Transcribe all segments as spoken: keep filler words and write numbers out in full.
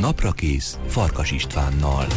Naprakész Farkas Istvánnal.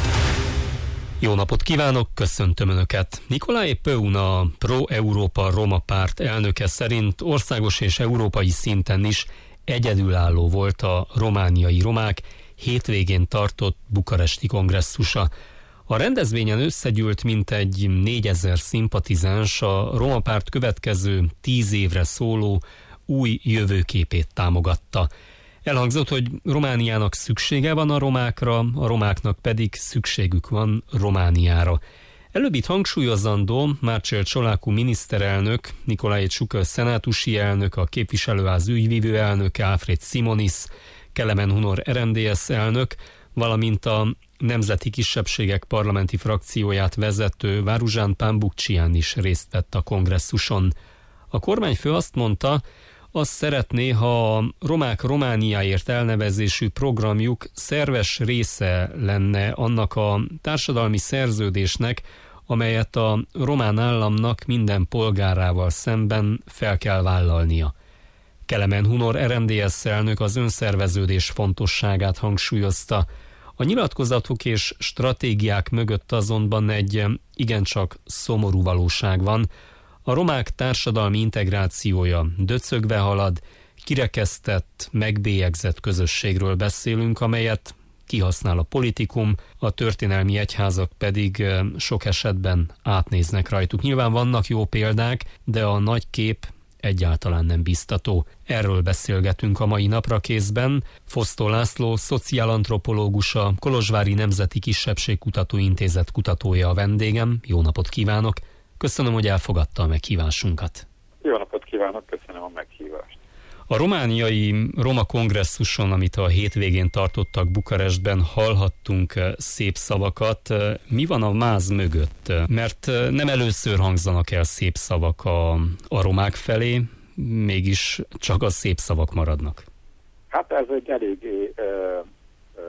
Jó napot kívánok, köszöntöm Önöket! Nikolai Pöun, a Pro-Európa Roma Párt elnöke szerint országos és európai szinten is egyedülálló volt a romániai romák hétvégén tartott bukaresti kongresszusa. A rendezvényen összegyűlt mintegy négyezer szimpatizáns a Roma Párt következő tíz évre szóló új jövőképét támogatta. Elhangzott, hogy Romániának szüksége van a romákra, a romáknak pedig szükségük van Romániára. Előbbit hangsúlyozandó, Marcel Ciolacu miniszterelnök, Nicolae Ciucă szenátusi elnök, a képviselőház ügyvívő elnöke, Alfred Simonis, Kelemen Hunor er em dé es elnök, valamint a Nemzeti Kisebbségek parlamenti frakcióját vezető Váruzsán Pambukcsián is részt vett a kongresszuson. A kormányfő azt mondta, azt szeretné, ha a Romák Romániáért elnevezésű programjuk szerves része lenne annak a társadalmi szerződésnek, amelyet a román államnak minden polgárával szemben fel kell vállalnia. Kelemen Hunor er em dé es elnök az önszerveződés fontosságát hangsúlyozta. A nyilatkozatok és stratégiák mögött azonban egy igencsak szomorú valóság van. A romák társadalmi integrációja döcögve halad, kirekesztett, megbélyegzett közösségről beszélünk, amelyet kihasznál a politikum, a történelmi egyházak pedig sok esetben átnéznek rajtuk. Nyilván vannak jó példák, de a nagy kép egyáltalán nem biztató. Erről beszélgetünk a mai Naprakészben. Fosztó László, szociálantropológus, a Kolozsvári Nemzeti Kisebbségkutató Intézet kutatója a vendégem. Jó napot kívánok! Köszönöm, hogy elfogadta a meghívásunkat. Jó napot kívánok, köszönöm a meghívást. A romániai Roma kongresszuson, amit a hétvégén tartottak Bukarestben, hallhattunk szép szavakat. Mi van a máz mögött? Mert nem először hangzanak el szép szavak a, a romák felé, mégis csak a szép szavak maradnak. Hát ez egy eléggé ö, ö,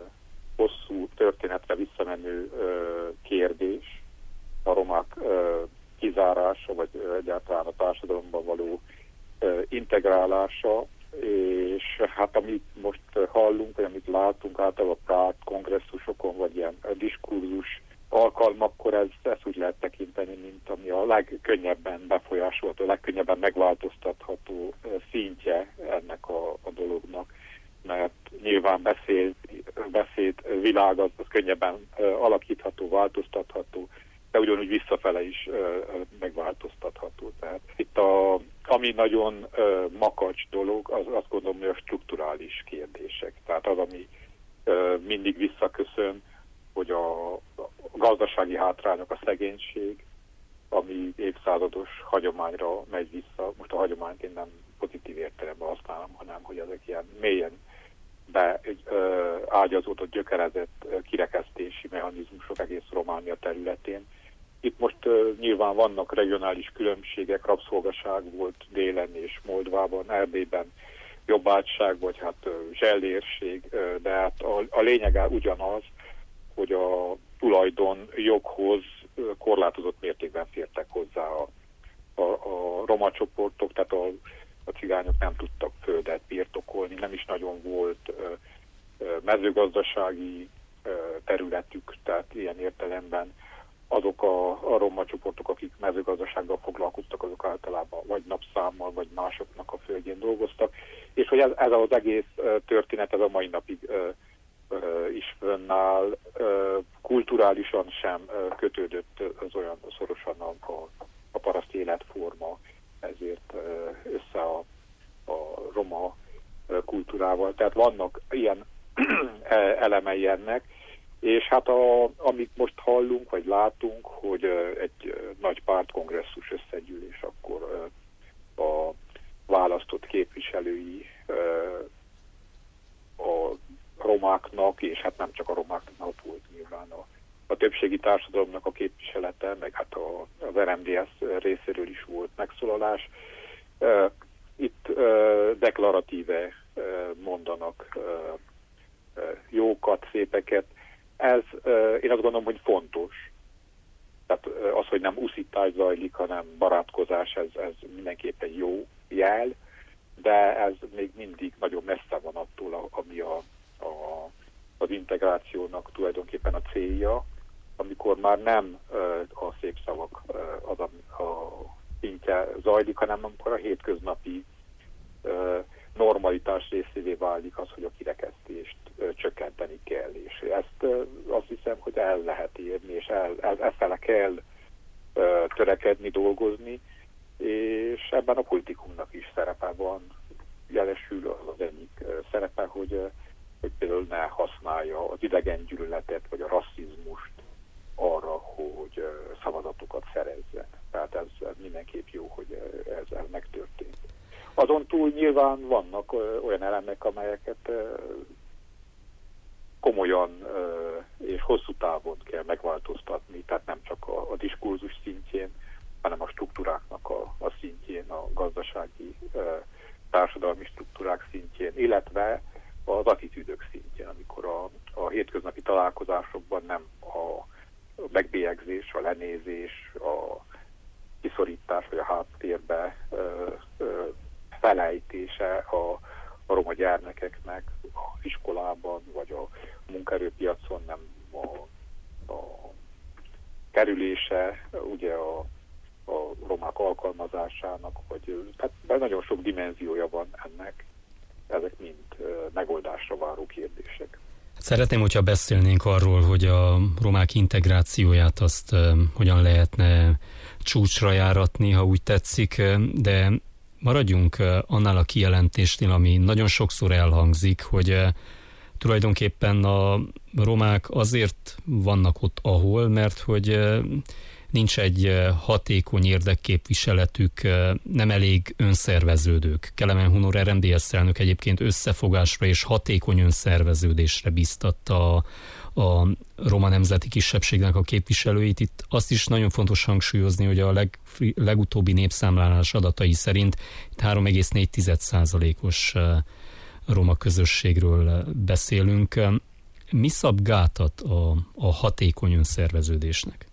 hosszú történetre visszamenő ö, kérdés. A romák ö, kizárása, vagy egyáltalán a társadalomban való ö, integrálása, és hát amit most hallunk, vagy amit látunk általában a párt kongresszusokon, vagy ilyen diskurzus alkalmakkor, ez, ezt úgy lehet tekinteni, mint ami a legkönnyebben befolyásolható, a legkönnyebben megváltoztatható szintje ennek a, a dolognak, mert nyilván beszéd, beszéd világ az, az könnyebben alakítható, változtatható, de ugyanúgy visszafele is ö, megváltoztatható. Tehát itt a, ami nagyon ö, makacs dolog, az azt gondolom, hogy a strukturális kérdések. Tehát az, ami ö, mindig visszaköszön, hogy a, a gazdasági hátrányok, a szegénység, ami évszázados hagyományra megy vissza. Most a hagyományt én nem pozitív értelemben használom, hanem hogy ezek ilyen mélyen beágyazódott, gyökerezett kirekesztési mechanizmusok egész Románia területén. Itt most uh, nyilván vannak regionális különbségek, rabszolgaság volt Délen és Moldvában, Erdélyben jobbátság, vagy hát uh, zsellérség, uh, de hát a, a lényege ugyanaz, hogy a tulajdon joghoz uh, korlátozott mértékben fértek hozzá a, a, a roma csoportok, tehát a, a cigányok nem tudtak földet birtokolni, nem is nagyon volt uh, uh, mezőgazdasági uh, területük, tehát ilyen értelemben azok a, a roma csoportok, akik mezőgazdasággal foglalkoztak, azok általában vagy napszámmal, vagy másoknak a földjén dolgoztak, és hogy ez, ez az egész történet, ez a mai napig uh, uh, is fönnáll, uh, kulturálisan sem uh, kötődött az olyan szorosan a, a, a paraszt életforma, ezért uh, össze a, a roma uh, kultúrával. Tehát vannak ilyen elemei ennek, és hát a, amit most hallunk, vagy látunk, hogy uh, egy uh, nagy pártkongresszus összegyűlés, akkor uh, a választott képviselői uh, a romáknak, és hát nem csak a romáknak volt nyilván a, a többségi társadalomnak a képviselete, meg hát a, az er em dé es részéről is volt megszólalás. Uh, itt uh, deklaratíve uh, mondanak uh, uh, jókat, szépeket. Ez, én azt gondolom, hogy fontos. Tehát az, hogy nem uszítás zajlik, hanem barátkozás, ez, ez mindenképpen jó jel, de ez még mindig nagyon messze van attól, ami a, a integrációnak tulajdonképpen a célja, amikor már nem a szép szavak az a, a szintje zajlik, hanem amikor a hétköznapi normalitás részévé válik az, hogy a kirekesztést csökkenteni kell. És ezt azt hiszem, hogy el lehet érni, és el, el, ezzel kell törekedni, dolgozni, és ebben a politikumnak is szerepe van. Jelesül az az egyik szerepe, hogy, hogy például ne használja az idegengyűlöletet, vagy a rasszizmust arra, hogy szavazatokat szerezzen. Tehát ez, ez mindenképp jó, hogy ez, ez megtörtént. Azon túl nyilván vannak olyan elemek, amelyeket komolyan és hosszú távon kell megváltoztatni, tehát nem csak a, a diskurzus szintjén, hanem a struktúráknak a, a szintjén, a gazdasági, társadalmi struktúrák szintjén, illetve az attitűdök szintjén, amikor a, a hétköznapi találkozásokban nem a megbélyegzés, a lenézés, a kiszorítás vagy a háttérbe ö, ö, felejtése a, a roma gyermekeknek az iskolában vagy a munkaerőpiacon nem a, a kerülése, ugye a, a romák alkalmazásának, vagy hát nagyon sok dimenziója van ennek, ezek mind ö, megoldásra váró kérdések. Szeretném, hogyha beszélnénk arról, hogy a romák integrációját azt uh, hogyan lehetne csúcsra járatni, ha úgy tetszik, de maradjunk uh, annál a kijelentésnél, ami nagyon sokszor elhangzik, hogy uh, tulajdonképpen a romák azért vannak ott, ahol, mert hogy uh, nincs egy hatékony érdekképviseletük, nem elég önszerveződők. Kelemen Hunor er em dé es elnök egyébként összefogásra és hatékony önszerveződésre biztatta a, a roma nemzeti kisebbségnek a képviselőit. Itt azt is nagyon fontos hangsúlyozni, hogy a leg, legutóbbi népszámlálás adatai szerint itt három egész négy százalékos roma közösségről beszélünk. Mi szab gátat a, a hatékony önszerveződésnek?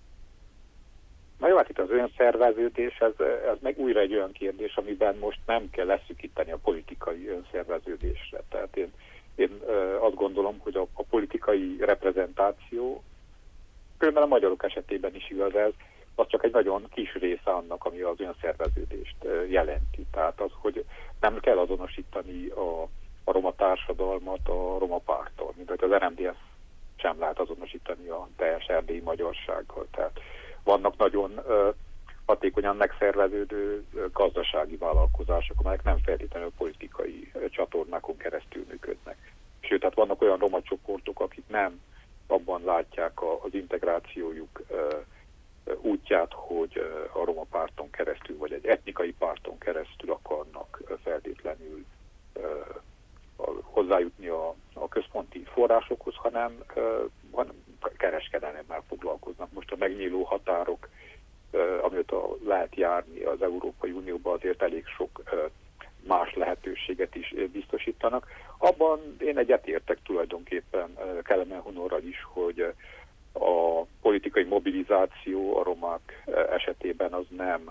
Na jó, hát itt az önszerveződés, ez, ez meg újra egy olyan kérdés, amiben most nem kell leszűkíteni a politikai önszerveződésre. Tehát én, én azt gondolom, hogy a, a politikai reprezentáció, különben a magyarok esetében is igaz ez, az csak egy nagyon kis része annak, ami az önszerveződést jelenti. Tehát az, hogy nem kell azonosítani a, a roma társadalmat a roma párttal, mint hogy az er em dé es sem lehet azonosítani a teljes erdélyi magyarsággal. Tehát vannak nagyon uh, hatékonyan megszerveződő uh, gazdasági vállalkozások, amelyek nem feltétlenül politikai uh, csatornákon keresztül működnek. Sőt, tehát vannak olyan roma csoportok, akik nem abban látják a, az integrációjuk uh, uh, útját, hogy uh, a roma párton keresztül, vagy egy etnikai párton keresztül akarnak uh, feltétlenül uh, a, hozzájutni a, a központi forrásokhoz, hanem, uh, hanem kereskedelemmel foglalkoznak. Most a megnyíló határok, amit lehet járni az Európai Unióba, azért elég sok más lehetőséget is biztosítanak. Abban én egyetértek tulajdonképpen Kelemen Hunorral is, hogy a politikai mobilizáció a romák esetében az nem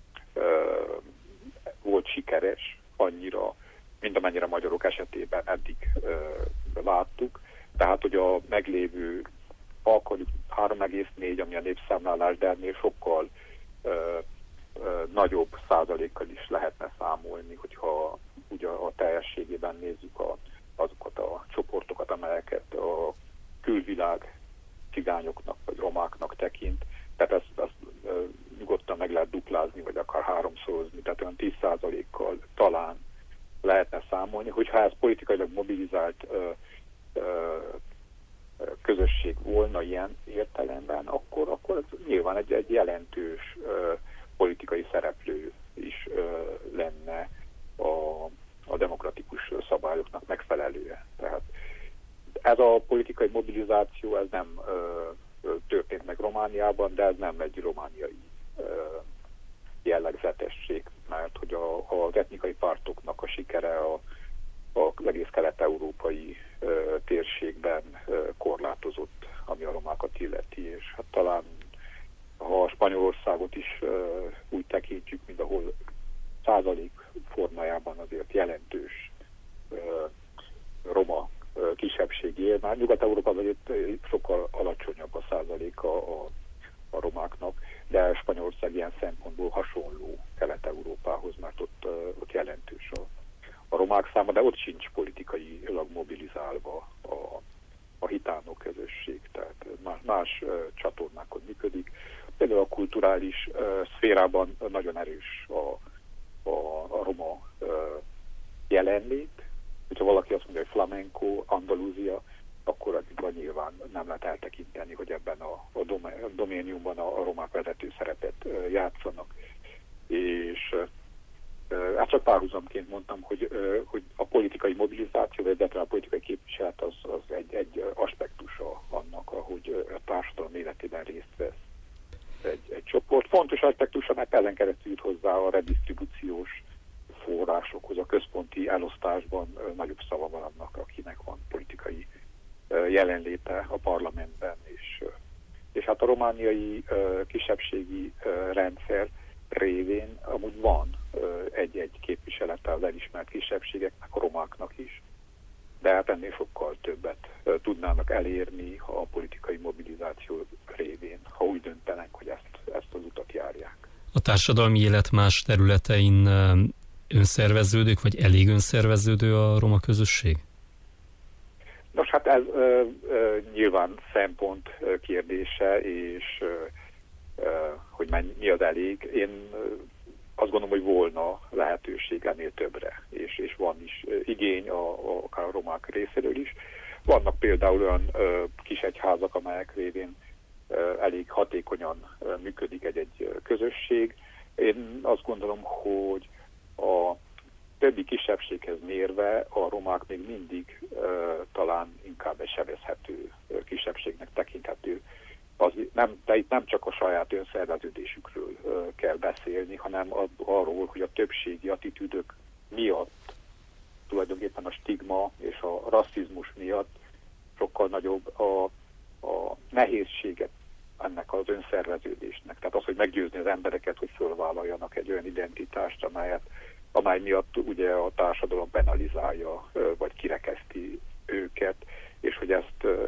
volt sikeres annyira, mint amennyire a magyarok esetében eddig láttuk. Tehát, hogy a meglévő akarjuk három egész négy, ami a népszámlálás, de ennél sokkal ö, ö, nagyobb százalékkal is lehetne számolni, hogyha ugye a teljességében nézzük a, azokat a csoportokat, amelyeket a külvilág cigányoknak vagy romáknak tekint. Tehát ezt, ezt ö, nyugodtan meg lehet duplázni, vagy akár háromszorozni, tehát olyan tíz százalékkal talán lehetne számolni. Hogyha ez politikailag mobilizált ö, ö, közösség volna ilyen értelemben, akkor, akkor nyilván egy, egy jelentős uh, politikai szereplő is uh, lenne a, a demokratikus szabályoknak megfelelően. Tehát ez a politikai mobilizáció, ez nem uh, történt meg Romániában, de ez nem egy romániai uh, jellegzetesség, mert hogy a, az etnikai pártoknak a sikere a az egész kelet-európai uh, térségben uh, korlátozott, ami a romákat illeti, és hát talán ha a Spanyolországot is uh, úgy tekintjük, mint ahol százalék formájában azért jelentős uh, roma uh, kisebbség él, már Nyugat-Európában itt sokkal alacsonyabb a százaléka a, a romáknak, de Spanyolország ilyen szempontból hasonló Kelet-Európához, mert ott, ott jelentős a, a romák száma, de ott sincs politikailag mobilizálva a, a hitánok közösség, tehát más, más csatornákon működik. Például a kulturális uh, szférában nagyon erős a, a, a roma uh, jelenlét. Hogyha valaki azt mondja, hogy flamenco, Andalúzia, akkor addig nyilván nem lehet eltekinteni, hogy ebben a, a doméniumban a, a romák vezető szerepet uh, játszanak. És uh, hát csak párhuzamként mondtam, hogy, uh, hogy a politikai mobilizáció, vagy a politikai képviselet az, az egy, egy aspektusa annak, ahogy a társadalom életében részt vesz Egy, egy csoport. Fontos aspektusa, mert ezen keresztül jut hozzá a redisztribúciós forrásokhoz, a központi elosztásban nagyobb szava van annak, akinek van politikai jelenléte a parlamentben. És, és hát a romániai kisebbségi rendszer révén amúgy van egy-egy képviselete az elismert kisebbségeknek, a romáknak is, de hát ennél sokkal többet tudnának elérni a politikai mobilizáció révén, ha úgy döntenek, hogy ezt, ezt az utat járják. A társadalmi élet más területein önszerveződők, vagy elég önszerveződő a roma közösség? Nos, hát ez ö, ö, nyilván szempont kérdése, és ö, ö, hogy mennyi, mi az elég. Én ö, azt gondolom, hogy volna lehetőség ennél többre, és, és van is igény a, a, akár a romák részéről is. Vannak például olyan ö, kis egyházak, amelyek révén ö, elég hatékonyan ö, működik egy-egy közösség. Én azt gondolom, hogy a többi kisebbséghez mérve a romák még mindig ö, talán inkább egy sebezhető ö, kisebbségnek tekinthető. Az nem, de itt nem csak a saját önszerveződésükről ö, kell beszélni, hanem az, arról, hogy a többségi attitűdök miatt, tulajdonképpen a stigma és a rasszizmus miatt sokkal nagyobb a, a nehézséget ennek az önszerveződésnek. Tehát az, hogy meggyőzni az embereket, hogy fölvállaljanak egy olyan identitást, amelyet, amely miatt ugye a társadalom penalizálja, ö, vagy kirekeszti őket, és hogy ezt ö,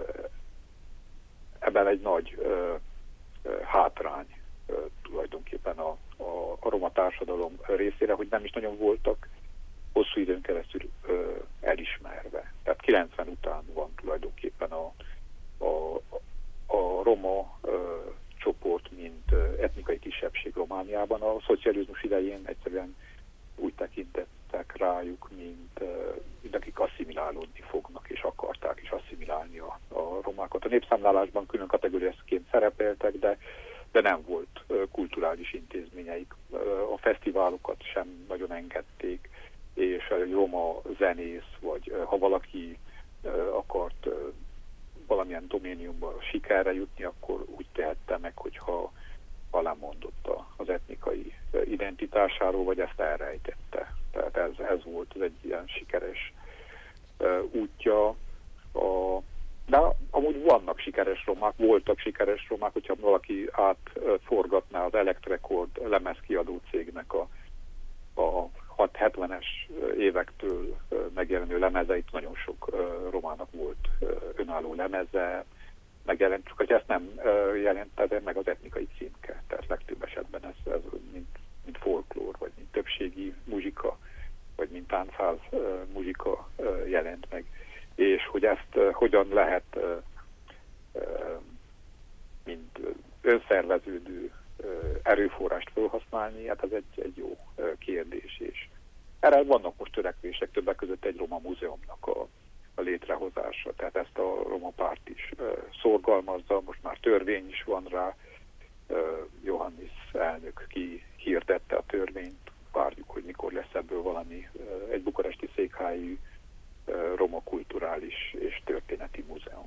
ebben egy nagy ö, ö, hátrány ö, tulajdonképpen a, a, a roma társadalom részére, hogy nem is nagyon voltak hosszú időn keresztül ö, elismerve. Tehát kilencven után van tulajdonképpen a, a, a roma ö, csoport, mint ö, etnikai kisebbség Romániában. A szocializmus idején egyszerűen úgy tekintettek rájuk, mint, mint akik asszimilálódni fognak, és akarták is asszimilálni a, a romákat. A népszámlálásban külön kategóriaként szerepeltek, de, de nem volt kulturális intézményeik. A fesztiválokat sem nagyon engedték, és a roma zenész, vagy ha valaki akart valamilyen doméniumban sikerre jutni, akkor úgy tehette meg, hogyha alámondott az etnikai identitásáról, vagy ezt elrejtette. Tehát ez, ez volt egy ilyen sikeres uh, útja. A, de amúgy vannak sikeres romák, voltak sikeres romák, hogyha valaki átforgatná az Electrecord lemezkiadó cégnek a, a hetvenes évektől megjelenő lemezeit, nagyon sok uh, romának volt uh, önálló lemeze, megjelent, csak hogy ezt nem uh, jelentette meg az etnikai címke. Tehát legtöbb esetben ez, ez mint, mint folklór, vagy mint többségi muzsika, vagy mint táncház uh, muzsika uh, jelent meg. És hogy ezt uh, hogyan lehet uh, uh, mint önszerveződő uh, erőforrást felhasználni, hát ez egy, egy jó uh, kérdés. És erre vannak most törekvések, többek között egy roma múzeumnak a a létrehozása. Tehát ezt a roma párt is uh, szorgalmazza, most már törvény is van rá. Uh, Johannis elnök kihirdette a törvényt, várjuk, hogy mikor lesz ebből valami, uh, egy bukaresti székhelyű uh, roma kulturális és történeti múzeum.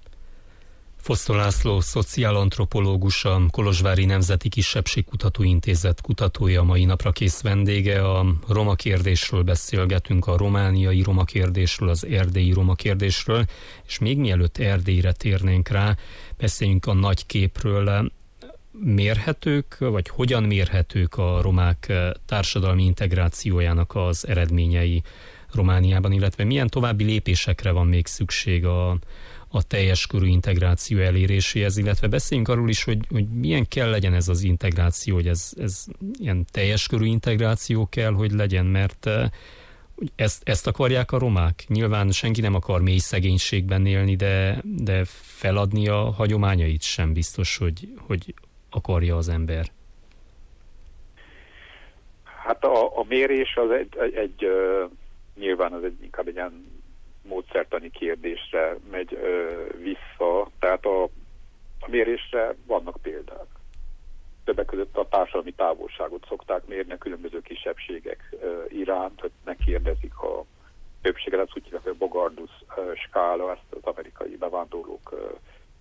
Fosztó László, szociálantropológus, a Kolozsvári Nemzeti Kisebbségkutató Intézet kutatója, a mai napra kész vendége. A roma kérdésről beszélgetünk, a romániai roma kérdésről, az erdélyi roma kérdésről, és még mielőtt Erdélyre térnénk rá, beszéljünk a nagy képről. Mérhetők, vagy hogyan mérhetők a romák társadalmi integrációjának az eredményei Romániában, illetve milyen további lépésekre van még szükség a, a teljes körű integráció eléréséhez, illetve beszéljünk arról is, hogy, hogy milyen kell legyen ez az integráció, hogy ez, ez ilyen teljes körű integráció kell, hogy legyen, mert ezt, ezt akarják a romák. Nyilván senki nem akar mély szegénységben élni, de, de feladni a hagyományait sem biztos, hogy, hogy akarja az ember. Hát a, a mérés az egy, egy, egy uh, nyilván az egy, inkább egy ilyen módszertani kérdésre megy uh, vissza, tehát a, a mérésre vannak példák. Többek között a társadalmi távolságot szokták mérni a különböző kisebbségek uh, iránt, hogy megkérdezik a többséget, az úgy hívják, hogy a Bogardus uh, skála, ezt az amerikai bevándorlók uh,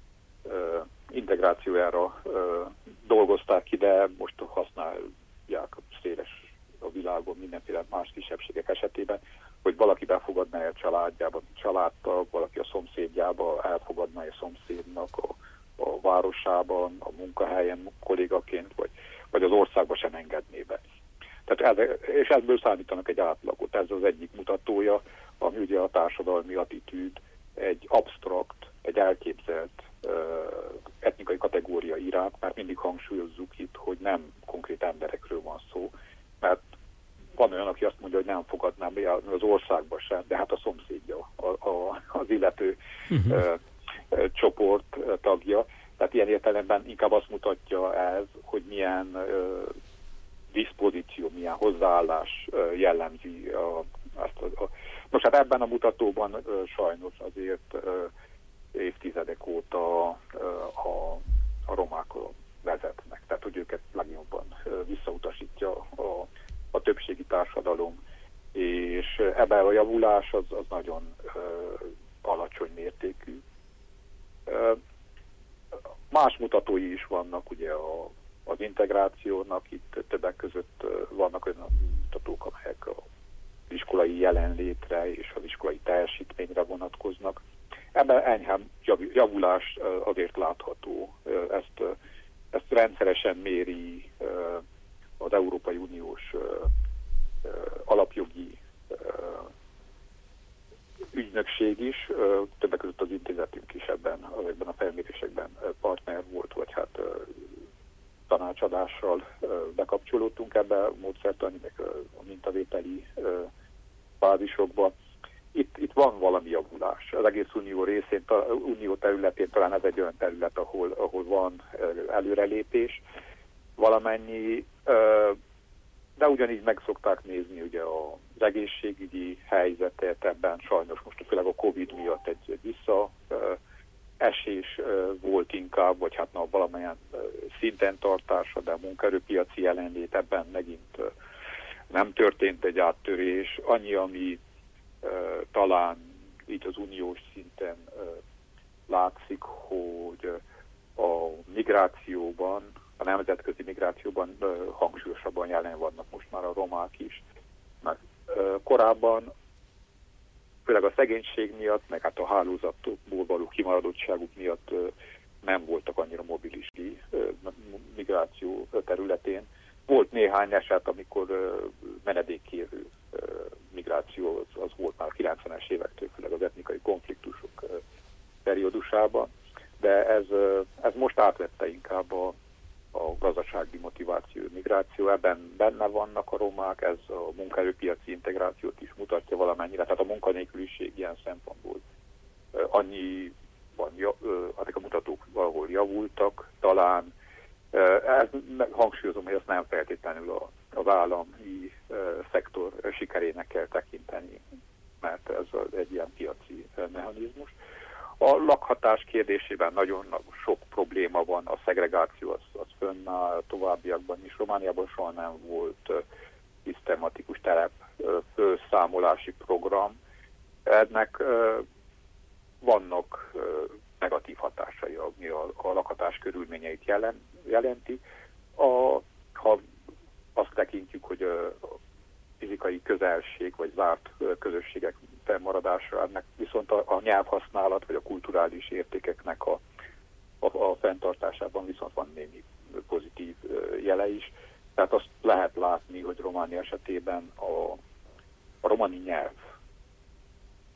uh, integrációjára uh, dolgozták ki, de most használják széles a világon mindenféle más kisebbségek esetében, hogy valaki befogadná el családjában, családtag, valaki a szomszédjába elfogadná a szomszédnak a, a városában, a munkahelyen kollégaként, vagy, vagy az országba sem engedné be. Tehát ez, és ebből számítanak egy átlagot. Ez az egyik mutatója, ami ugye a társadalmi attitűd egy absztrakt, egy elképzelt uh, etnikai kategória iránt, mert mindig hangsúlyozzuk itt, hogy nem konkrét emberekről van szó, mert van olyan, aki azt mondja, hogy nem fogadná be az országba sem, de hát a szomszédja, a, a, az illető uh-huh. uh, uh, csoport uh, tagja. Tehát ilyen értelemben inkább azt mutatja ez, hogy milyen uh, diszpozíció, milyen hozzáállás uh, jellemzi a, azt a, a... Most hát ebben a mutatóban uh, sajnos azért uh, évtizedek óta uh, a, a romákon vezetnek, tehát hogy őket legjobban uh, visszautasítja a a többségi társadalom, és ebben a javulás az, az nagyon uh, alacsony mértékű. Uh, más mutatói is vannak ugye a, az integrációnak, itt többek között uh, vannak olyan mutatók, amelyek az iskolai jelenlétre és az iskolai teljesítményre vonatkoznak. Ebben enyhe javulás uh, azért látható. Uh, ezt, uh, ezt rendszeresen méri uh, az Európai Uniós uh, uh, alapjogi uh, ügynökség is, uh, többek között az intézetünk is ebben, ezekben a felmérésekben uh, partner volt, vagy hát uh, tanácsadással uh, bekapcsolódtunk ebbe a módszertani, meg uh, a mintavételi uh, bázisokba. Itt, itt van valami javulás. Az egész unió részén, ta, unió területén talán ez egy olyan terület, ahol, ahol van előrelépés, valamennyi, de ugyanígy meg szokták nézni ugye az egészségügyi helyzetet, ebben sajnos most főleg a Covid miatt egy, egy visszaesés volt inkább, vagy hát na, valamilyen szinten tartása, de a munkaerőpiaci jelenlét ebben megint nem történt egy áttörés. Annyi, ami talán így az uniós szinten látszik, hogy a migrációban, a nemzetközi migrációban uh, hangsúlyosabban jelen vannak most már a romák is. Mert uh, korábban, főleg a szegénység miatt, meg hát a hálózatból való kimaradottságuk miatt uh, nem voltak annyira mobilis uh, migráció területén. Volt néhány eset, amikor uh, menedékkérő uh, migráció az, az volt már a kilencvenes évektől, főleg az etnikai konfliktusok uh, periódusában, de ez, uh, ez most átvette inkább a a gazdasági motiváció, migráció, ebben benne vannak a romák, ez a munkaerőpiaci integrációt is mutatja valamennyire, tehát a munkanélküliség ilyen szempontból annyi van, ezek a mutatók valahol javultak, talán ez, hangsúlyozom, hogy ezt nem feltétlenül az állami szektor sikerének kell tekinteni, mert ez egy ilyen piaci mechanizmus. A lakhatás kérdésében nagyon sok probléma van, a szegregáció az, az fönnáll, továbbiakban is. Romániában soha nem volt uh, szisztematikus telep uh, felszámolási program. Ennek uh, vannak uh, negatív hatásai, ami a, a lakhatás körülményeit jelen, jelenti. A, ha azt tekintjük, hogy uh, fizikai közelség vagy zárt uh, közösségek fennmaradásra, ennek viszont a, a nyelvhasználat vagy a kulturális értékeknek a, a, a fenntartásában viszont van némi pozitív jele is. Tehát azt lehet látni, hogy Románia esetében a, a romani nyelv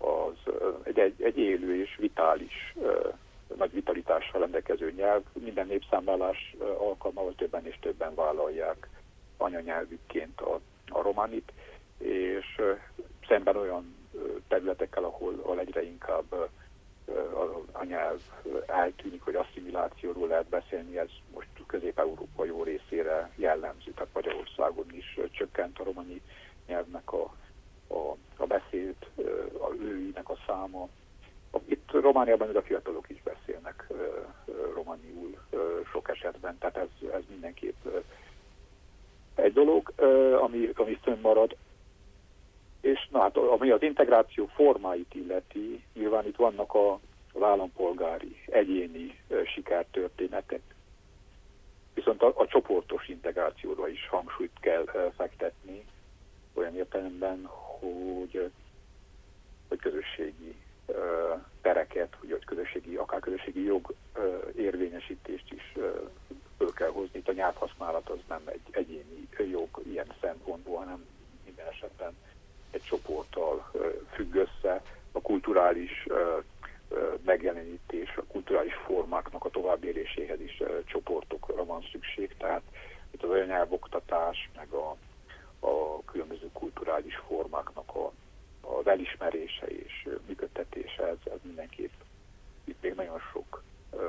az egy, egy, egy élő és vitális, nagy vitalitással rendelkező nyelv. Minden népszámlálás alkalmával többen és többen vállalják anyanyelvükként a, a romanit, és szemben olyan területekkel, ahol, ahol egyre inkább a, a nyelv eltűnik, hogy asszimilációról lehet beszélni, ez most Közép-Európa jó részére jellemző, tehát Magyarországon is csökkent a romani nyelvnek a, a, a beszélt, a őinek a száma. Itt Romániában a fiatalok is beszélnek romaniul sok esetben, tehát ez, ez mindenképp egy dolog, ami, ami fönnmarad. És na hát, ami az integráció formáit illeti, nyilván itt vannak a, az állampolgári, egyéni sikertörténetek, viszont a, a csoportos integrációra is hangsúlyt kell fektetni, olyan értelemben, hogy, hogy közösségi tereket, hogy közösségi, akár közösségi jog érvényesítést is föl kell hozni. Itt a nyelvhasználat az nem egy egyéni jog ilyen szempontból, hanem minden esetben egy csoporttal függ össze, a kulturális megjelenítés, a kulturális formáknak a továbbéléséhez is csoportokra van szükség, tehát itt az anyanyelvoktatás, meg a, a különböző kulturális formáknak a, az elismerése és működtetése, ez, ez mindenképp itt még nagyon sok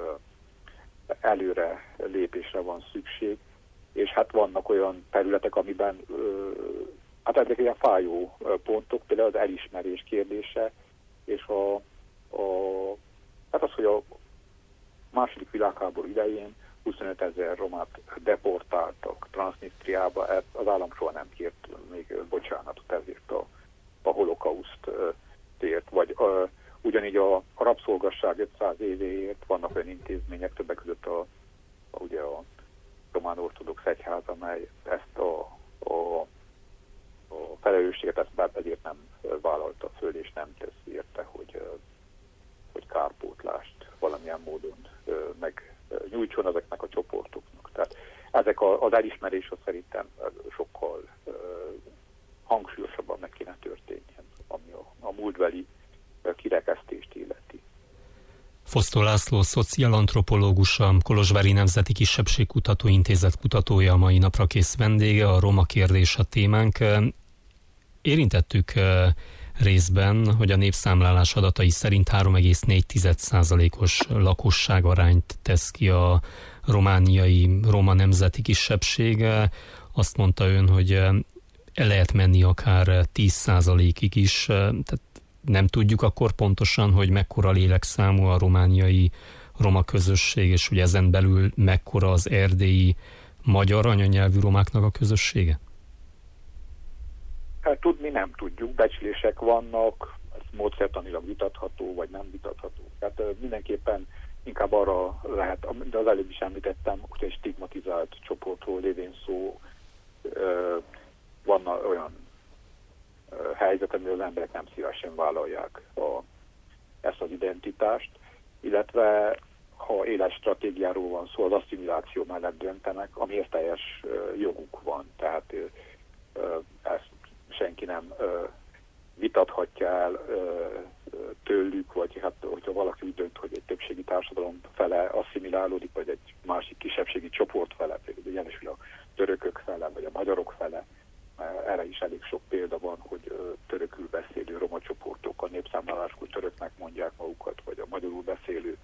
előre lépésre van szükség, és hát vannak olyan területek, amiben hát ezek ilyen fájó pontok, például az elismerés kérdése, és a, a, hát az, hogy a második világháború idején huszonöt ezer romát deportáltak Transnistriába, az állam soha nem kért még bocsánatot ezért a, a holokausztért, vagy a, ugyanígy a, a rabszolgasság ötszáz évéért vannak olyan intézmények, többek között a, a, ugye a román ortodox egyház, amely ezt a, a a felelősséget ezt ezért nem vállalta föl, és nem tesz érte, hogy, hogy kárpótlást valamilyen módon meg nyújtson ezeknek a csoportoknak. Tehát ezek a, az elismerés az szerintem sokkal hangsúlyosabban meg kéne történjen, ami a, a múltbeli kirekesztést illeti. Fosztó László, szociálantropológus, a Kolozsvári Nemzeti Kisebbségkutató Intézet kutatója, a mai napra kész vendége, a roma kérdés a témánk. Érintettük részben, hogy a népszámlálás adatai szerint három egész négy százalékos lakosságarányt tesz ki a romániai roma nemzeti kisebbség. Azt mondta ön, hogy el lehet menni akár tíz százalékig is, tehát nem tudjuk akkor pontosan, hogy mekkora lélekszámú a romániai roma közösség, és hogy ezen belül mekkora az erdélyi magyar anyanyelvű romáknak a közössége? Hát tudni nem tudjuk, becslések vannak, ez módszertanilag vitatható, vagy nem vitatható. Tehát mindenképpen inkább arra lehet, de az előbb is említettem, hogy egy stigmatizált csoportról lévén szó, van olyan helyzet, amivel az emberek nem szívesen vállalják a, ezt az identitást, illetve ha éles stratégiáról van szó, az asszimiláció mellett döntenek, amihez teljes joguk van. Tehát ezt senki nem vitathatja el tőlük, vagy hát, hogyha valaki úgy dönt, hogy egy többségi társadalom fele asszimilálódik, vagy egy másik kisebbségi csoport fele, például jelesül a törökök fele, vagy a magyarok fele, erre is elég sok példa van, hogy törökül beszélő roma csoportok a népszámláláskor töröknek mondják magukat, vagy a magyarul beszélő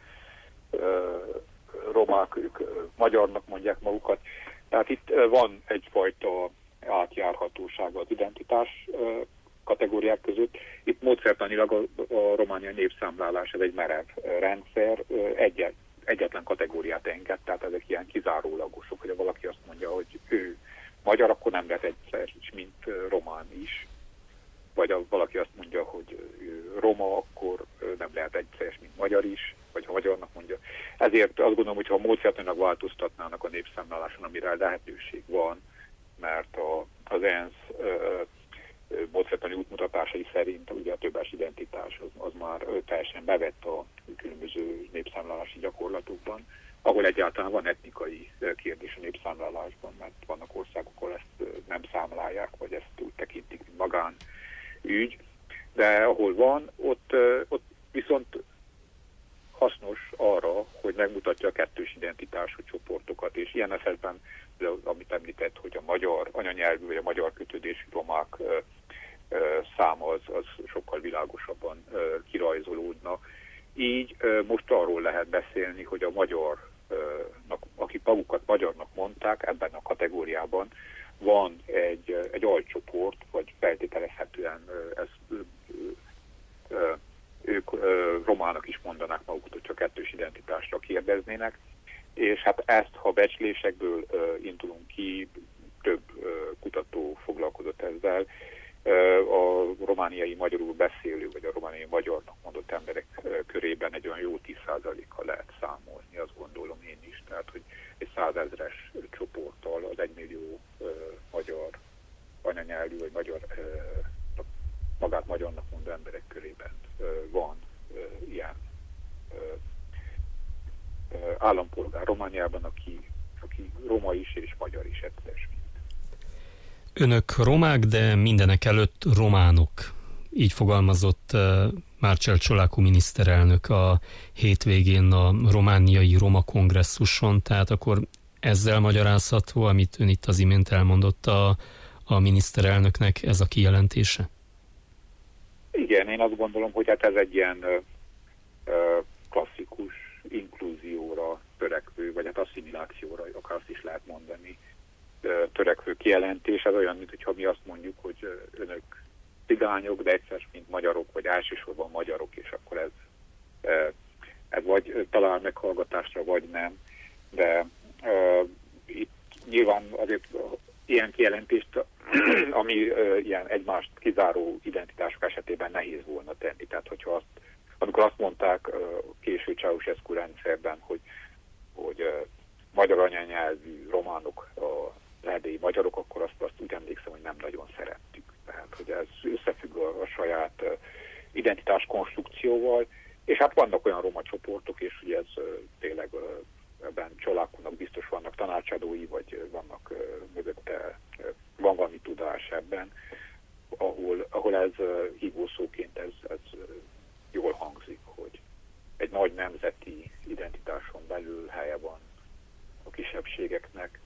romák, ők magyarnak mondják magukat. Tehát itt van egyfajta átjárhatósága az identitás kategóriák között. Itt módszertanilag a, a romániai népszámlálás, ez egy merev rendszer, egyet, egyetlen kategóriát enged, tehát ezek ilyen kizárólagosok, hogy valaki azt mondja, hogy ő magyar, akkor nem lehet egyszer is, mint román is. Vagy ha valaki azt mondja, hogy ő roma, akkor nem lehet egyszer, mint magyar is, vagy ha magyarnak mondja. Ezért azt gondolom, hogy ha módszertanilag változtatnának a népszámláláson, amire lehetőség van, mert a, az ENSZ módszertani útmutatásai szerint ugye a többes identitás az, az már teljesen bevett a különböző népszámlálási gyakorlatokban, ahol egyáltalán van etnikai kérdés a népszámlálásban, mert vannak országok, ahol ezt nem számlálják, vagy ezt úgy tekintik, mint magánügy. de ahol van, ott, ott viszont hasznos arra, hogy megmutatja a kettős identitású csoportokat, és ilyen esetben, amit említett, hogy a magyar anyanyelvű vagy a magyar kötődésű romák száma az, az sokkal világosabban kirajzolódna. Így most arról lehet beszélni, hogy a magyarnak, akik magukat magyarnak mondták, ebben a kategóriában van egy, egy alcsoport, vagy feltételezhetően ez, ők romának is mondanák magukat, hogyha kettős identitásra kérdeznének, és hát ezt, ha becslésekből indulunk ki, több kutató foglalkozott ezzel, a romániai magyarul beszélő, vagy a romániai magyarnak mondott emberek körében egy olyan jó tíz százalékkal lehet számolni, azt gondolom én is. Tehát, hogy egy százezres csoporttal az egymillió magyar anyanyelvű, vagy magyar, magát magyarnak mondó emberek körében van ilyen állampolgár Romániában, aki, aki roma is és magyar is egyszerűen. Önök romák, de mindenek előtt románok. Így fogalmazott Marcel Ciolacu miniszterelnök a hétvégén a romániai Roma kongresszuson, tehát akkor ezzel magyarázható, amit ön itt az imént elmondott a, a miniszterelnöknek, ez a kijelentése? Igen, én azt gondolom, hogy hát ez egy ilyen ö, klasszikus inkluzióra törekvő, vagy hát asszimilációra, akár azt is lehet mondani, törekvő kijelentés. Ez olyan, mintha mi azt mondjuk, hogy önök cigányok, de egyszer, mint magyarok, vagy elsősorban magyarok, és akkor ez, ez vagy talál meghallgatásra, vagy nem. De uh, itt nyilván azért ilyen kijelentést, ami uh, ilyen egymást kizáró identitások esetében nehéz volna tenni. Tehát, hogyha azt, amikor azt mondták uh, késő Ceausescu rendszerben, hogy, hogy uh, magyar anyanyelvű románok a erdélyi magyarok, akkor azt, azt úgy emlékszem, hogy nem nagyon szerettük. Tehát, hogy ez összefügg a, a saját uh, identitás konstrukcióval, és hát vannak olyan roma csoportok, és ugye ez uh, tényleg uh, ebben Ciolacunak biztos vannak tanácsadói, vagy uh, vannak uh, mögötte, uh, van valami tudás ebben, ahol, ahol ez uh, hívószóként ez, ez uh, jól hangzik, hogy egy nagy nemzeti identitáson belül helye van a kisebbségeknek,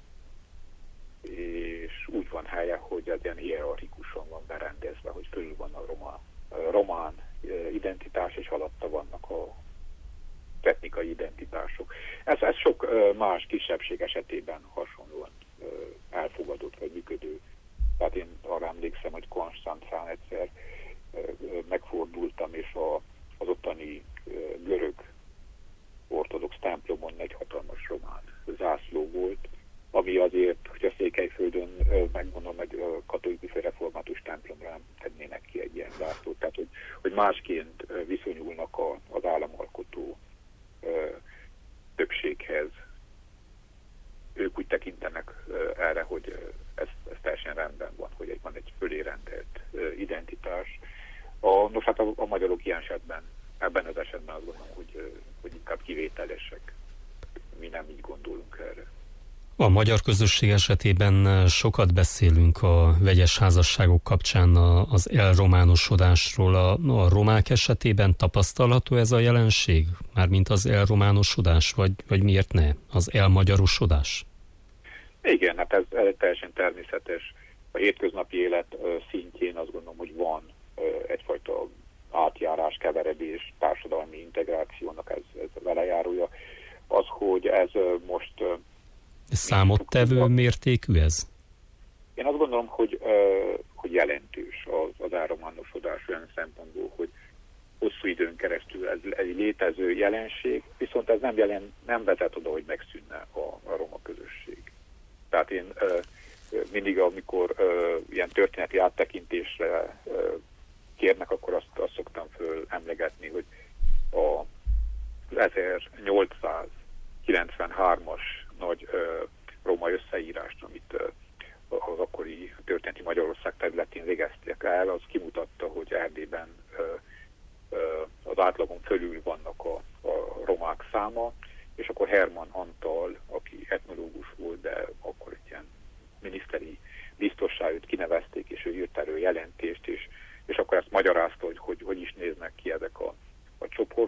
és úgy van helye, hogy ez ilyen hierarchikusan van berendezve, hogy fölül van a roma, a román identitás, és alatta vannak a etnikai identitások. Ez, ez sok más kisebbség esetében hasonlóan elfogadott vagy működő. Tehát én arra emlékszem, hogy Konstanzán egyszer megfordultam, és a, az ottani görög ortodox templomon egy hatalmas román zászló volt, ami azért, hogy a Székelyföldön, megmondom, egy katolikus vagy református templomra nem tennének ki egy ilyen zászlót. Tehát, hogy, hogy másként viszonyulnak a, az államalkotó ö, többséghez. Ők úgy tekintenek ö, erre, hogy ez, ez teljesen rendben van, hogy egy, van egy fölé rendelt ö, identitás. A, nos, hát a, a magyarok ilyen esetben, ebben az esetben azt gondolom, hogy, ö, hogy inkább kivételesek. Mi nem így gondolunk erre. A magyar közösség esetében sokat beszélünk a vegyes házasságok kapcsán az elrománosodásról. A, a romák esetében tapasztalható ez a jelenség? Mármint az elrománosodás, vagy, vagy miért ne? Az elmagyarosodás? Igen, hát ez, ez teljesen természetes. A hétköznapi élet szintjén azt gondolom, hogy van egyfajta átjárás, keveredés, társadalmi integrációnak ez, ez velejárója. Az, hogy ez most... Számottevő mértékű ez? Én azt gondolom, hogy, hogy jelentős az, az elrománosodás olyan szempontból, hogy hosszú időn keresztül ez egy létező jelenség, viszont ez nem, jelen, nem vezet oda, hogy megszűnne a, a roma közösség. Tehát én mindig, amikor ilyen történeti áttekintésre kérnek, akkor azt, azt szoktam föl emlegetni, hogy a ezernyolcszázkilencvenhármas nagy ö, roma összeírást, amit ö, az akkori történeti Magyarország területén végezték el, az kimutatta, hogy Erdélyben ö, ö, az átlagon fölül vannak a, a romák száma, és akkor Herman Antal, aki etnológus volt, de akkor egy ilyen miniszteri biztossá őt kinevezték, és ő írt erről jelentést, és, és akkor ezt magyarázta, hogy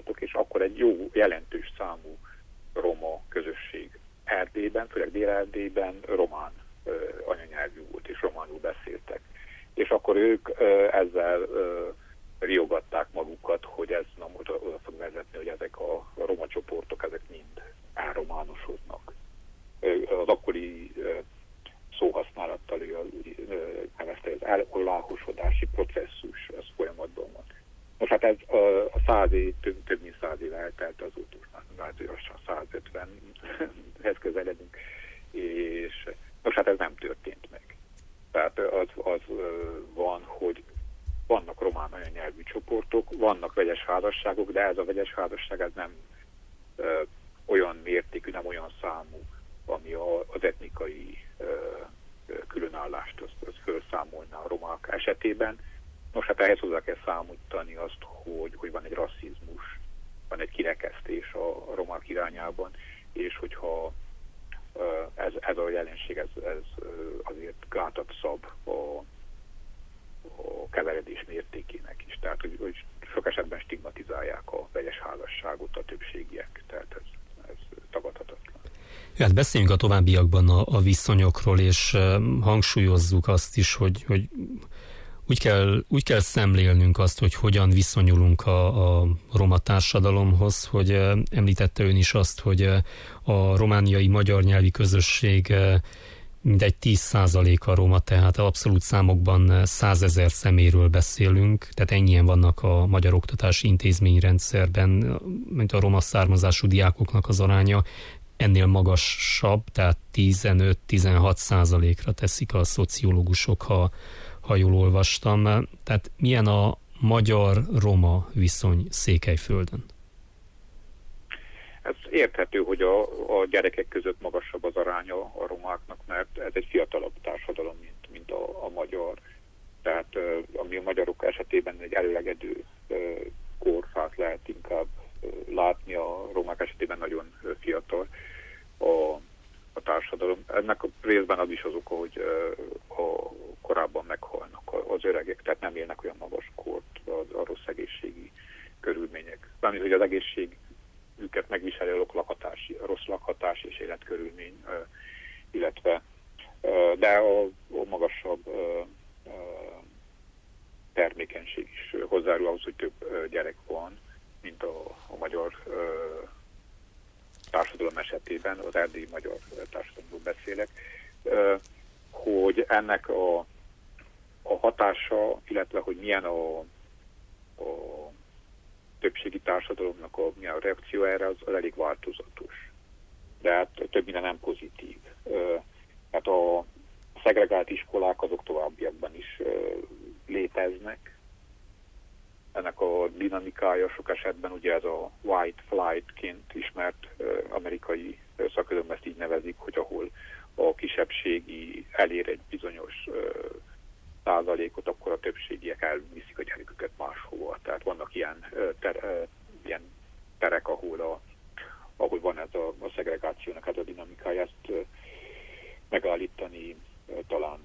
csoportok, és akkor egy jó, jelentős számú roma közösség Erdélyben, főleg Dél-Erdélyben román anyanyelvű volt, és románul beszéltek. És akkor ők ezzel riogatták magukat, hogy ez nem oda, oda fog vezetni, hogy ezek a, a roma csoportok, ezek mind elrománosodnak. Az akkori szóhasználattal nevezte, az eloláhosodási processzus, ez folyamatban van. Most hát ez a száz év, több, több mint száz év eltelt azóta, már lassan százötvenhez közeledünk, és most hát ez nem történt meg. Tehát az, az van, hogy vannak román anyanyelvű csoportok, vannak vegyes házasságok, de ez a vegyes házasság ez nem ö, olyan mértékű, nem olyan számú, ami a, az etnikai ö, különállást azt, azt felszámolná a romák esetében. Nos, hát ehhez hozzá kell számítani azt, hogy, hogy van egy rasszizmus, van egy kirekesztés a, a romák irányában, és hogyha ez, ez a jelenség ez, ez azért gátat szab a, a keveredés mértékének is. Tehát, hogy, hogy sok esetben stigmatizálják a vegyes házasságot a többségiek. Tehát ez, ez tagadhatatlan. Hát beszéljünk a továbbiakban a, a viszonyokról, és uh, hangsúlyozzuk azt is, hogy, hogy úgy kell, úgy kell szemlélnünk azt, hogy hogyan viszonyulunk a, a roma társadalomhoz, hogy uh, említette ön is azt, hogy uh, a romániai magyar nyelvi közösség uh, mindegy tíz százaléka roma, tehát abszolút számokban százezer személyről beszélünk, tehát ennyien vannak a magyar oktatási intézményrendszerben, mint a roma származású diákoknak az aránya ennél magasabb, tehát tizenöt-tizenhat százalékra teszik a szociológusok, ha, ha jól olvastam. Tehát milyen a magyar-roma viszony Székelyföldön? Ez érthető, hogy a, a gyerekek között magasabb az aránya a romáknak, mert ez egy fiatalabb társadalom, mint, mint a, a magyar. Tehát ami a magyarok esetében egy előlegedő korfát lehet inkább látni, a romák esetében nagyon fiatal a, a társadalom. Ennek a részben az is az oka, hogy a, korábban meghalnak az öregek, tehát nem élnek olyan magas kort a, a rossz egészségi körülmények. Mármint, hogy az egészség őket megviseli a lakhatás, a rossz lakhatás és életkörülmény, illetve de a, a magasabb termékenység is hozzárul ahhoz, hogy több gyerek van, mint a, a magyar társadalom esetében, az erdélyi magyar társadalomról beszélek, hogy ennek a, a hatása, illetve hogy milyen a, a többségi társadalomnak a, milyen a reakció erre, az, az elég változatos. De hát több minden nem pozitív. Hát a szegregált iskolák azok továbbiakban is léteznek. Ennek a dinamikája sok esetben ugye ez a white flight-ként ismert amerikai szakirodalomban ezt így nevezik, hogy ahol a kisebbségi elér egy bizonyos százalékot, akkor a többségiek elviszik a gyereküket máshova. Tehát vannak ilyen, ter, ilyen terek, ahol, a, ahol van ez a, a szegregációnak ez a dinamikája. Ezt megállítani talán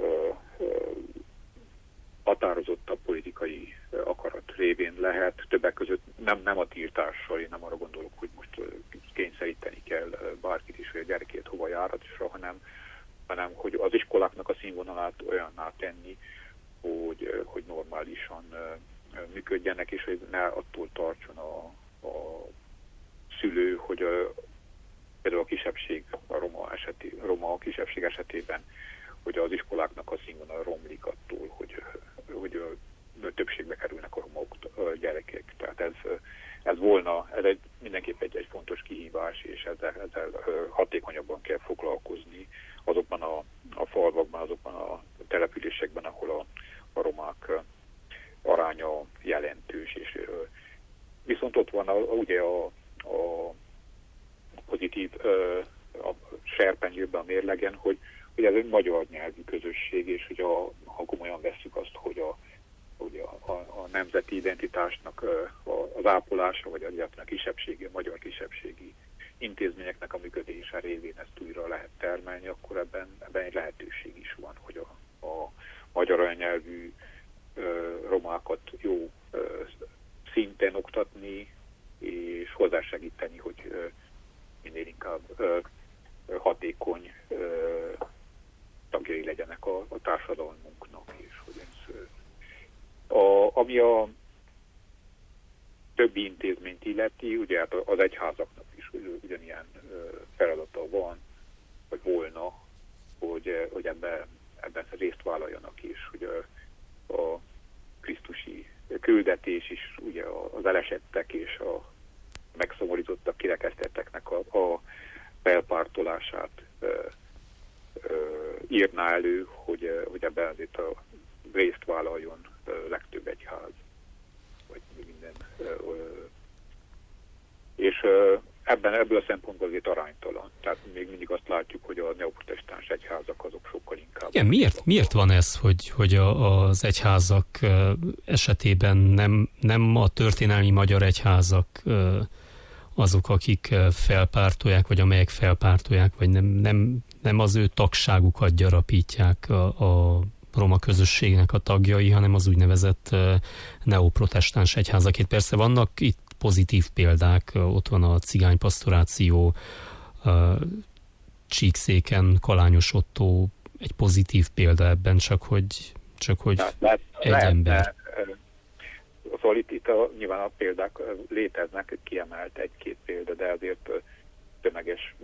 határozottabb politikai akarat révén lehet. Többek között nem, nem a tiltással, én nem arra gondolok, hogy most kényszeríteni kell bárkit is, hogy a gyerekét hova járatásra, hanem hanem hogy az iskoláknak a színvonalát olyanná tenni, hogy, hogy normálisan működjenek, és hogy ne attól tartson a, a szülő, hogy a, például a kisebbség, a roma, eseti, roma kisebbség esetében, hogy az iskoláknak a színvonal romlik attól, hogy, hogy a többségbe kerülnek a roma gyerekek. Tehát ez, ez volna, ez egy, mindenképp egy, egy fontos kihívás, és ezzel, ezzel hatékonyabban kell foglalkozni azokban a, a falvakban, azokban a településekben, ahol a, a romák aránya jelentős. És, viszont ott van a, ugye a, a pozitív a serpenyőben a mérlegen, hogy, hogy ez egy magyar nyelvű közösség, és hogy a, ha komolyan vesszük azt, hogy a, hogy a, a, a nemzeti identitásnak a, az ápolása, vagy egyáltalán a kisebbségi, a magyar kisebbségi intézményeknek a működése révén ezt újra lehet termelni, akkor ebben, ebben egy lehetőség is van, hogy a, a magyar anyanyelvű ö, romákat jó ö, szinten oktatni, segíteni, hogy minél inkább hatékony tagjai legyenek a, a társadalmunknak. És hogy ez, a, ami a többi intézményt illeti, ugye hát az egyházaknak is ugyanilyen feladata van, vagy volna, hogy, hogy ebben, ebben részt vállaljanak is, hogy a, a krisztusi küldetés is ugye az elesettek és a megszomorítottak, kirekesztetteknek a, a felpártolását ö, ö, írná elő, hogy, hogy ebben azért a részt vállaljon ö, legtöbb egyház, vagy minden. Ö, ö, és ö, ebben, ebből a szempontból azért aránytalan. Tehát még mindig azt látjuk, hogy a neoprotestáns egyházak azok sokkal inkább... Igen, miért, miért van ez, hogy, hogy a, az egyházak esetében nem, nem a történelmi magyar egyházak azok, akik felpártolják, vagy amelyek felpártolják, vagy nem, nem, nem az ő tagságukat gyarapítják a, a roma közösségnek a tagjai, hanem az úgynevezett neoprotestáns egyházak. Itt persze vannak itt pozitív példák, ott van a cigánypastoráció, Csíkszéken, Kalányos Ottó egy pozitív példa ebben, csak hogy, csak hogy hát, hát, egy lehet, ember. Szóval itt, itt a, nyilván a példák léteznek, kiemelt egy-két példa, de azért tömeges,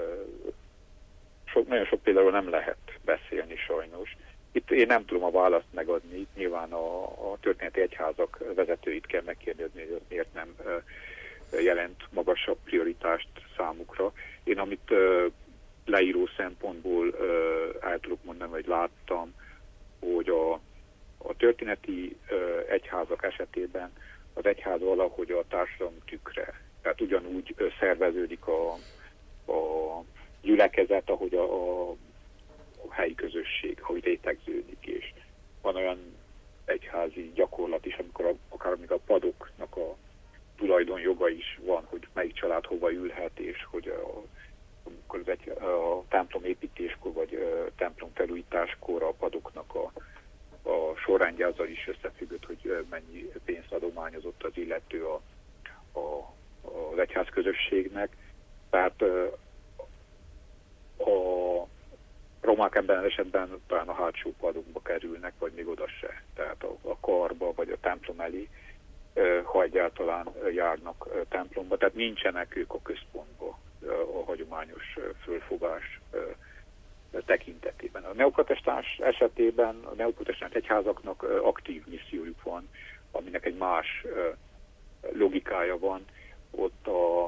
sok, nagyon sok példáról nem lehet beszélni sajnos. Itt én nem tudom a választ megadni, itt nyilván a, a történeti egyházak vezetőit kell megkérdezni, hogy miért nem jelent magasabb prioritást számukra. Én amit leíró szempontból el tudok mondani, hogy láttam, hogy a, a történeti egyházak esetében az egyház valahogy a társadalom tükre. Tehát ugyanúgy szerveződik a, a gyülekezet, ahogy a, a helyi közösség, ahogy rétegződik, és van olyan egyházi gyakorlat is, amikor a, akár amikor a padoknak a tulajdonjoga is van, hogy melyik család hova ülhet, és hogy a, amikor az egy, a templom építéskor, vagy a templom felújításkor a padoknak a, a sorrendje azzal is összefüggött, hogy mennyi pénzt adományozott az illető a, a, az egyház közösségnek. Tehát a romák ebben az esetben talán a hátsó padokba kerülnek, vagy még oda se. Tehát a, a karba, vagy a templom elé, ha egyáltalán járnak templomba. Tehát nincsenek ők a központba a hagyományos fölfogás tekintetében. A neoprotestáns esetében a neoprotestáns egyházaknak aktív missziójuk van, aminek egy más logikája van. Ott a,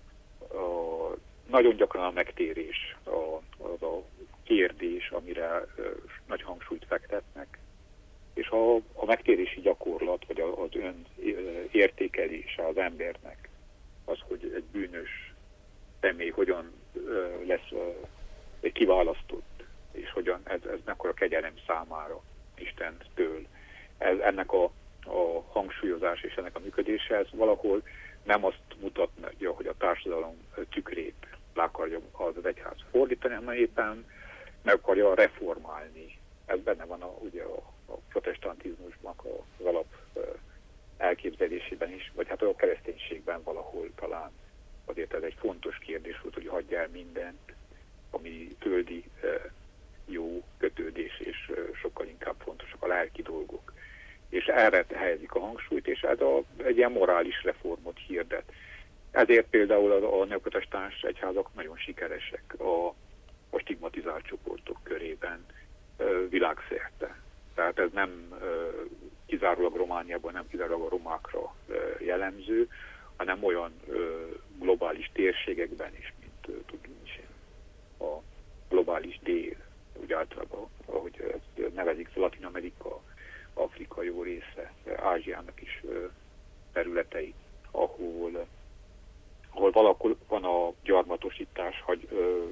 a nagyon gyakran a megtérés, a, az a kérdés, amire nagy hangsúlyt fektetnek, és a, a megtérési gyakorlat, vagy az ön értékelése az embernek, az, hogy egy bűnös személy hogyan lesz kiválasztott, és hogyan ez, ez mekkora kegyelem számára Istentől. Ez, ennek a, a hangsúlyozás és ennek a működése, ez valahol nem azt mutatja, hogy a társadalom tükrét le akarja az egyház fordítani, hanem éppen meg akarja reformálni. Ez benne van a, ugye a, a protestantizmusnak az alap elképzelésében is, vagy hát a kereszténységben valahol talán. Azért ez egy fontos kérdés volt, hogy hagyja el mindent, ami földi jó kötődés, és sokkal inkább fontosak a lelki dolgok. És erre helyezik a hangsúlyt, és ez a, egy ilyen morális reformot hirdet. Ezért például a, a neoprotestáns egyházak nagyon sikeresek a, a stigmatizált csoportok körében világszerte. Tehát ez nem kizárólag Romániában, nem kizárólag a romákra jellemző, hanem olyan globális térségekben is, mint tudunk is a globális dél, úgy általában, ahogy ezt nevezik, Latin Amerika, Afrika jó része, Ázsiának is területei, ahol, ahol valahol van a gyarmatosítás hagy,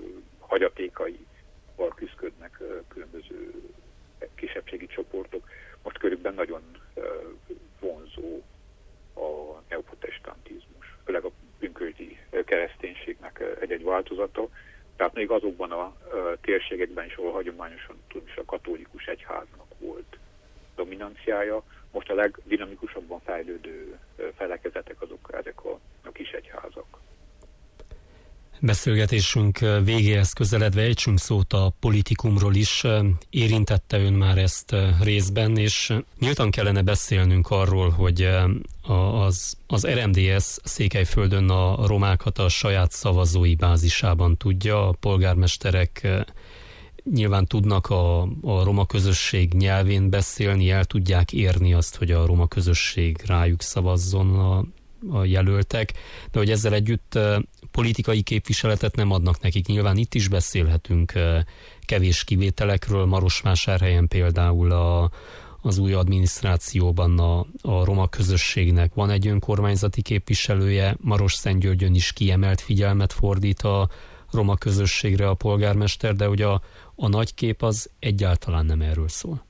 hagyatékaival küzdködnek különböző kisebbségi csoportok. Most körükben nagyon vonzó a neoprotestantizmus, főleg a pünkösdi kereszténységnek egy-egy változata. Tehát még azokban a térségekben is, ahol hagyományosan tudom is a katolikus egyháznak volt dominanciája, most a legdinamikusabban fejlődő felekezetek azok ezek a, a kis egyházak. Beszélgetésünk végéhez közeledve ejtsünk szót a politikumról is. Érintette ön már ezt részben, és nyíltan kellene beszélnünk arról, hogy az, az er em dé es Székelyföldön a romákat a saját szavazói bázisában tudja. A polgármesterek nyilván tudnak a, a roma közösség nyelvén beszélni, el tudják érni azt, hogy a roma közösség rájuk szavazzon a, a jelöltek, de hogy ezzel együtt politikai képviseletet nem adnak nekik. Nyilván itt is beszélhetünk kevés kivételekről. Marosvásárhelyen például a, az új adminisztrációban a, a roma közösségnek van egy önkormányzati képviselője, Marosszentgyörgyön is kiemelt figyelmet fordít a roma közösségre a polgármester, de hogy a, a nagy kép az egyáltalán nem erről szól.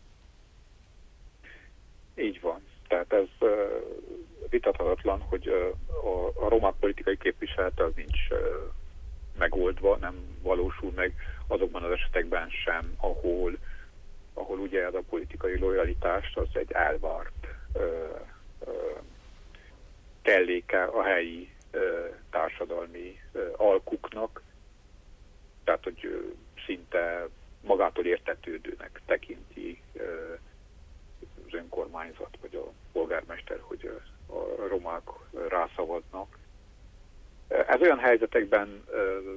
Így van. Tehát ez uh, vitathatatlan, hogy uh, a, a romák politikai képviselete az nincs uh, megoldva, nem valósul meg azokban az esetekben sem, ahol, ahol ugye ez a politikai lojalitást az egy elvárt uh, uh, kelléke a helyi uh, társadalmi uh, alkuknak, tehát hogy uh, szinte magától értetődőnek tekinti uh, az önkormányzat vagy a polgármester, hogy uh, a romák uh, rászavaznak. Uh, ez olyan helyzetekben uh,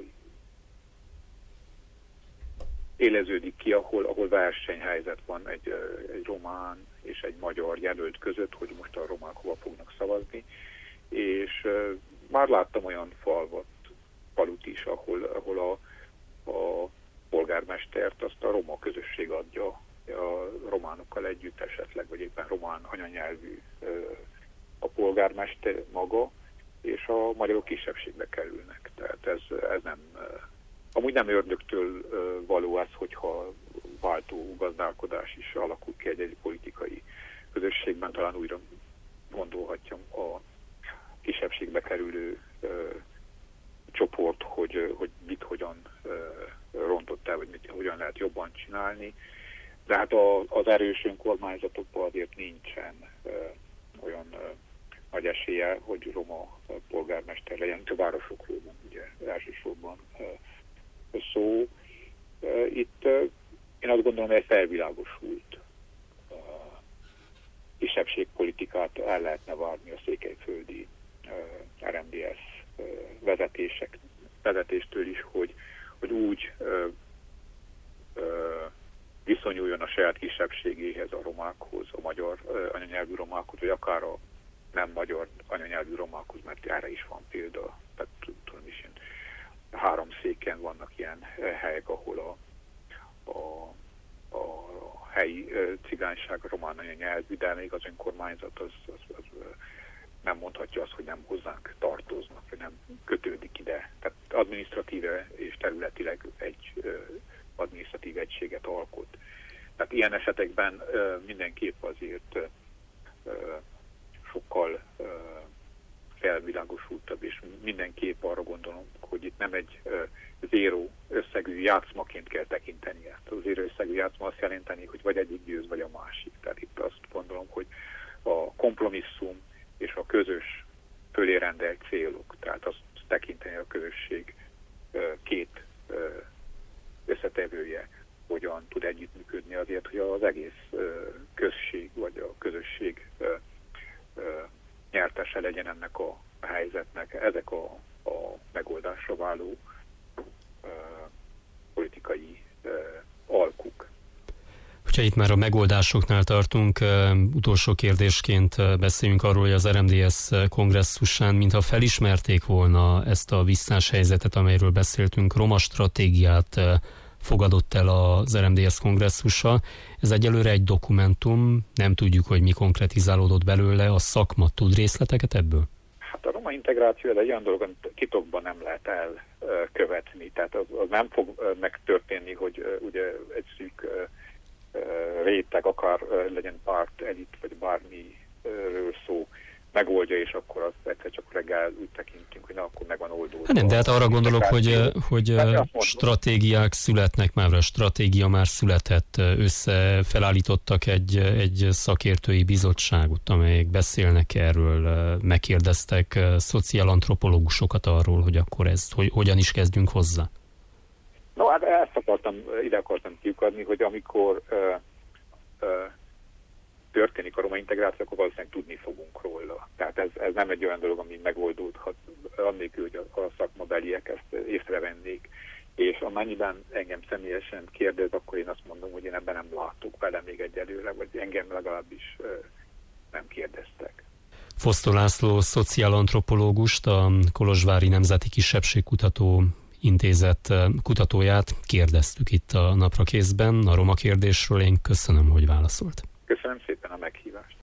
éleződik ki, ahol, ahol versenyhelyzet van egy, uh, egy román és egy magyar jelölt között, hogy most a romák hova fognak szavazni, és uh, már láttam olyan falvat, falut is, ahol, ahol a, a polgármestert azt a roma közösség adja a románokkal együtt esetleg, vagy éppen román anyanyelvű a polgármester maga, és a magyarok kisebbségbe kerülnek. Tehát ez, ez nem, amúgy nem ördögtől való ez, hogyha váltó gazdálkodás is alakul ki egy, egy politikai közösségben, talán újra gondolhatja a kisebbségbe kerülő csoport, hogy, hogy mit hogyan rontott el, vagy mit hogyan lehet jobban csinálni. De hát a, az erős önkormányzatokban azért nincsen ö, olyan ö, nagy esélye, hogy roma polgármester legyen. Több városokról van ugye elsősorban ö, szó. Ö, itt ö, én azt gondolom, hogy egy felvilágosult ö, kisebbségpolitikát el lehetne várni a székelyföldi ö, er em dé es ö, vezetések, vezetéstől is, hogy, hogy úgy ö, ö, viszonyuljon a saját kisebbségéhez, a romákhoz, a magyar uh, anyanyelvű romákhoz, vagy akár a nem magyar anyanyelvű romákhoz, mert erre is van példa. Tehát tudom is, három széken vannak ilyen uh, helyek, ahol a, a, a helyi uh, cigányság a román anyanyelvű, de még az önkormányzat az, az, az uh, nem mondhatja azt, hogy nem hozzánk tartoznak, vagy nem kötődik ide. Tehát adminisztratíve és területileg egy uh, adminisztratív egységet alkot. Tehát ilyen esetekben uh, mindenképp azért uh, sokkal uh, felvilágosultabb, és mindenképp arra gondolom, hogy itt nem egy uh, zéró összegű játszmaként kell tekinteni ezt. Az zéró összegű játszma azt jelenteni, hogy vagy egyik győz, vagy a másik. Tehát itt azt gondolom, hogy a kompromisszum és a közös fölé rendelt célok, tehát azt tekinteni a közösség uh, két uh, összetevője hogyan tud együttműködni azért, hogy az egész uh, község vagy a közösség uh, uh, nyertese legyen ennek a helyzetnek. Ezek a, a megoldásra váló uh, politikai uh, alkuk. Hogyha itt már a megoldásoknál tartunk, utolsó kérdésként beszéljünk arról, hogy az er em dé es kongresszusán, mintha felismerték volna ezt a visszás helyzetet, amelyről beszéltünk, roma stratégiát fogadott el az er em dé es kongresszusa. Ez egyelőre egy dokumentum, nem tudjuk, hogy mi konkretizálódott belőle, a szakma tud részleteket ebből? Hát a roma integráció egy olyan dolog, amit titokban nem lehet elkövetni, tehát az, az nem fog megtörténni, hogy ugye egy szűk réteg, akár legyen párt, elit, vagy bármiről szó, megoldja, és akkor azt egyszer csak reggel úgy tekintünk, hogy na, akkor meg van oldódva. Hát nem, de hát arra gondolok, hogy, hogy stratégiák születnek már, a stratégia már született, össze felállítottak egy, egy szakértői bizottságot, amelyek beszélnek erről, megkérdeztek szociálantropológusokat arról, hogy akkor ezt, hogy hogyan is kezdjünk hozzá. No, hát ezt akartam, ide akartam kiukadni, hogy amikor ö, ö, történik a roma integráció, akkor valószínűleg tudni fogunk róla. Tehát ez, ez nem egy olyan dolog, ami megoldódhat, annélkül, hogy a, a szakmabeliek ezt észrevennék. És amennyiben engem személyesen kérdez, akkor én azt mondom, hogy én ebben nem látok vele még egyelőre, vagy engem legalábbis ö, nem kérdeztek. Fosztó László szociálantropológust, a Kolozsvári Nemzeti Kisebbségkutató Intézet kutatóját kérdeztük itt a Naprakészben a roma kérdésről. Én köszönöm, hogy válaszolt. Köszönöm szépen a meghívást.